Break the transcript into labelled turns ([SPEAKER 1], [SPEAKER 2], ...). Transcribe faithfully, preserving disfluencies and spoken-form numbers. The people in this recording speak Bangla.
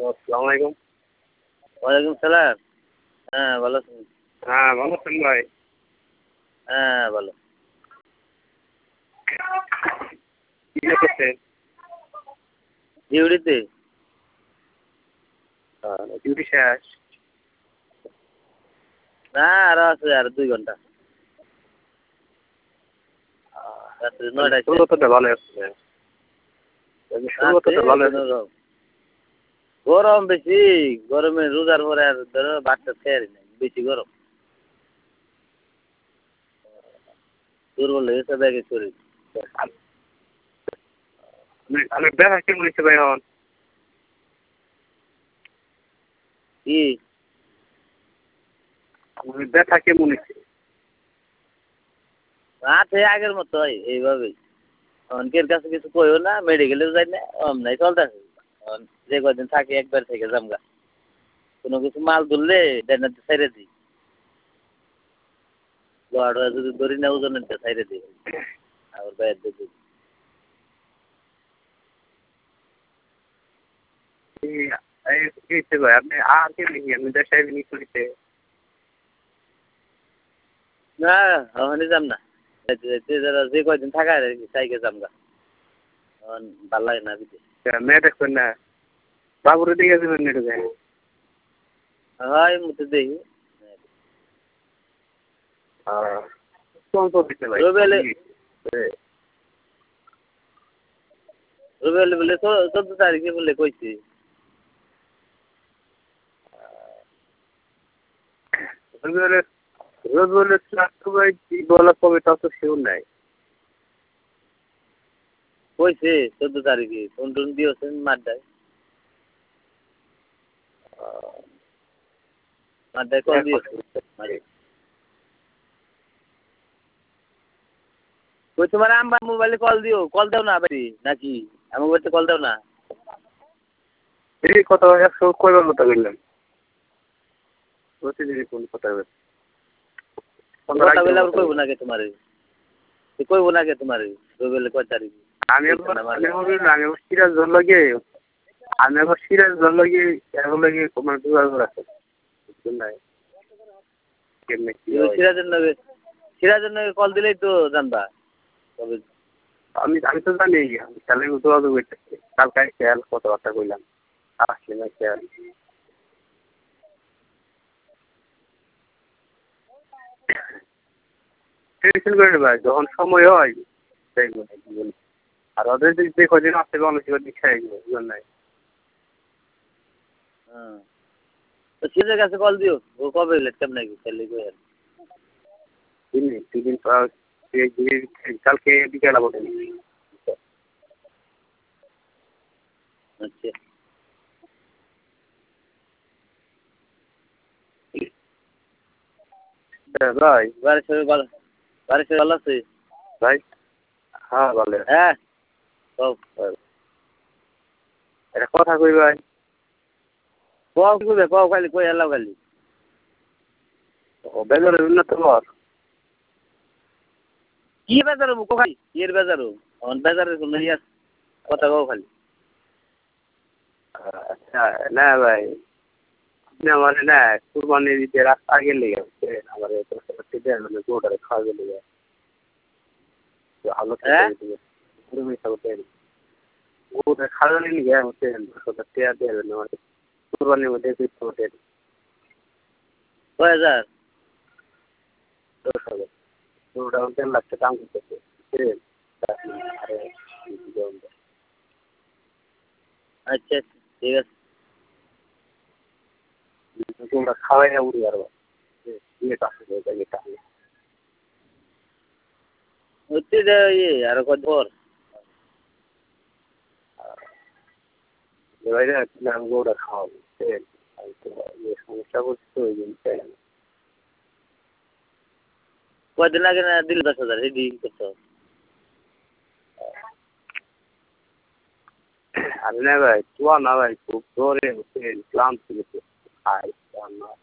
[SPEAKER 1] হ্যালো, আসসালামু আলাইকুম।
[SPEAKER 2] ওয়ালাইকুম সালাম। হ্যাঁ, ভালো আছেন?
[SPEAKER 1] হ্যাঁ, ভালো আছেন ভাই?
[SPEAKER 2] হ্যাঁ, ভালো।
[SPEAKER 1] কি করতেছেন?
[SPEAKER 2] ডিউটিতে।
[SPEAKER 1] আ ডিউটি শেষ?
[SPEAKER 2] না, আরো আছে আর দুই ঘন্টা। রাত্রে নয়টায় শেষ।
[SPEAKER 1] শুরুতে ভালো আছে। শুরুতে
[SPEAKER 2] আছে
[SPEAKER 1] ভালো আছে।
[SPEAKER 2] কোনোরকম। গরম বেশি, গরমে রোজার পরে আর ধরো ভাত-টাত খেয়ে আর নাই, বেশি গরম। দুর্বল হয়ে গেছে ব্যাগে শরীর।
[SPEAKER 1] আমি ব্যথা কেমন হচ্ছে ভাই এখন?
[SPEAKER 2] কি?
[SPEAKER 1] আমি ব্যথা কেমন হচ্ছে?
[SPEAKER 2] আছে আগের মতোই এইভাবেই। অনেকের কাছে কিছু কইও না, মেডিকেলেও যাই না, অমনাই চলতেছে। যে কদিন থাকি একবার থেকে জামগা। কোনো কিছু মাল ধরলে ডাইনাতে ছেড়ে দিই। লোহাটা যদি ধরি না ওজনের ছেড়ে দিই। আবার বাইরে দিই।
[SPEAKER 1] এই কি হচ্ছে ভাই? আপনি আর কেমনি কি? আপনি দেশে নি করিতে?
[SPEAKER 2] না, ওখানে যাম না। যাইতে যাইতে যারা যে কয়দিন থাকা আর কি তাইকে যামগা। এখন ভাল লাগে না দিতে।
[SPEAKER 1] মেয়ে দেখবেন না? বাবুরে দিকে যাবেন না ঢুকে?
[SPEAKER 2] হয় মুতে দেখি।
[SPEAKER 1] হ্যাঁ। কোন দিতে ভাই?
[SPEAKER 2] রবিবারে রবিবারে বলে তো চোদ্দ তারিখে বলে কইছি।
[SPEAKER 1] রবিবারে রবিবারে ক্লাস তো ভাই কি বলা কবে তা তো শিওর নাই।
[SPEAKER 2] কইছে চোদ্দ তারিখে ফোন টোন দিয়েছেন মাঠটায়। মাঠটায় কল দিয়েছে। কই তোমার আম্বার মোবাইলে কল দিও, কল দাও না বাড়ি নাকি? আমার বাড়িতে কল দাও না।
[SPEAKER 1] এই কথা একশো কয়বার মতো বললেন? প্রতিদিনই কোন কথা বলেন?
[SPEAKER 2] কথা বলে আবার কইব না কে তোমারে? কইব না কে তোমারে? রবিবারে কয় তারিখ?
[SPEAKER 1] আমি আমি আমি সিরাজ ধর লাগে আমি আবার সিরাজ ধর লাগে এখন লাগে তোমার যোগাযোগ আছে বুঝছেন নাই কেমনে কি হয়
[SPEAKER 2] সিরাজের নগে সিরাজের নগে কল দিলেই তো জানবা তবে
[SPEAKER 1] আমি আমি তো জানি আমি তাহলে যোগাযোগ করতেছি কালকে খেয়াল কথাবার্তা কইলাম আসলে না খেয়াল টেনশন করে ভাই যখন সময় হয় তাই বলি আর ওদের যে কদিন আসতে অনেক দীক্ষা বুঝলেন নাই
[SPEAKER 2] হ্যাঁ তো সিরাজের কাছে কল দিও ও কবে এলে কেমন নাকি তাহলে কই আর
[SPEAKER 1] দিন দুদিন পর কালকে বিকেল আবার
[SPEAKER 2] আচ্ছা
[SPEAKER 1] ভাই
[SPEAKER 2] বাড়ির সবাই ভালো বাড়ির সবাই ভালো আছে
[SPEAKER 1] ভাই হ্যাঁ ভালো
[SPEAKER 2] হ্যাঁ সব
[SPEAKER 1] একটা কথা কই ভাই
[SPEAKER 2] কও কি করবে কও খালি কই এলাও খালি
[SPEAKER 1] ও বেজারের উন্নত বর
[SPEAKER 2] কি বেজারো কও খালি এর বেজারো অন বেজারের কোনো ইয়া কথা কও খালি
[SPEAKER 1] আচ্ছা না ভাই আপনি আমার না কুরবানি দিতে রাস্তা আগে লেগে গেছে আমার মানে গোটারে খাওয়া গেলে ভালো খেতে কুরবানি খাওয়াতে গোটা খাওয়া নিয়ে হচ্ছে দশটা টেয়া দিয়ে দেবেন আমাকে কুরবানির মধ্যে দিতে হতে
[SPEAKER 2] কয় হাজার
[SPEAKER 1] দশ হাজার গোটা দেড় লাখ টাকা দাম করতেছে
[SPEAKER 2] আচ্ছা ঠিক আছে
[SPEAKER 1] তোমরা খাওয়াই না উড়ি আর ইয়েটা এটা
[SPEAKER 2] হচ্ছে যে ইয়ে আরো কত পর
[SPEAKER 1] এবারে নাম গোটা খাওয়াবো সমস্যা করছে তো ওই জন্য চাই না
[SPEAKER 2] কয়দিন আগে না দিল দশ হাজার রেডি করতে
[SPEAKER 1] আর না ভাই তুয়া না ভাই খুব জোরে হচ্ছে ক্লান্ত খাই না